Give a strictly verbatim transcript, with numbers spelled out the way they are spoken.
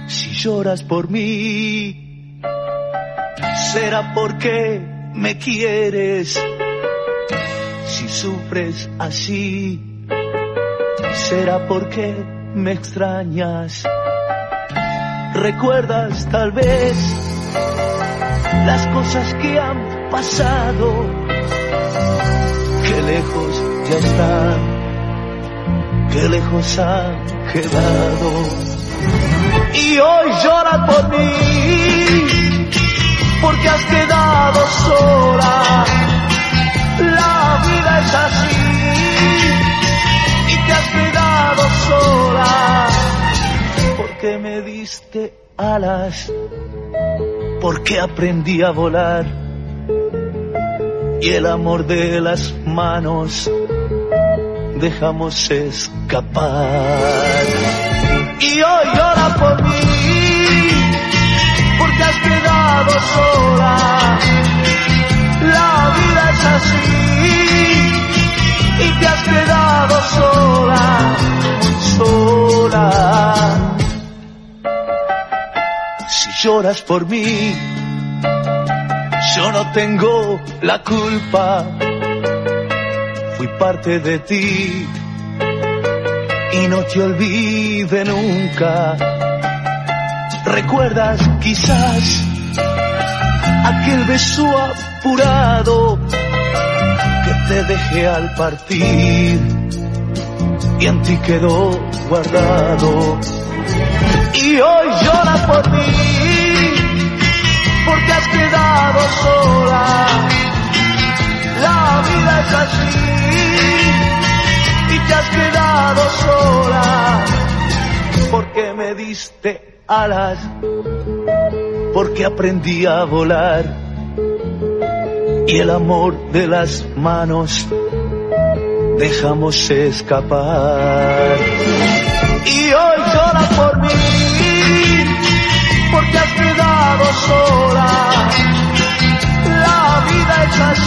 Si lloras por mí, será porque me quieres. Si sufres así, será porque me extrañas. ¿Recuerdas tal vez las cosas que han pasado? Qué lejos ya están, qué lejos han quedado. Y hoy lloras por mí, porque has quedado sola. La vida es así, y te has quedado sola. Porque me diste alas, porque aprendí a volar, y el amor de las manos dejamos escapar. Y hoy llora por mí, porque has quedado sola. La vida es así, y te has quedado sola, sola. Si lloras por mí, yo no tengo la culpa. Fui parte de ti y no te olvide nunca. ¿Recuerdas quizás aquel beso apurado que te dejé al partir y en ti quedó guardado? Y hoy lloras por mí, porque has quedado sola. La vida es así, y te has quedado sola. Porque me diste alas, porque aprendí a volar, y el amor de las manos dejamos escapar. Y hoy lloras por mí, porque has quedado sola. La vida es así,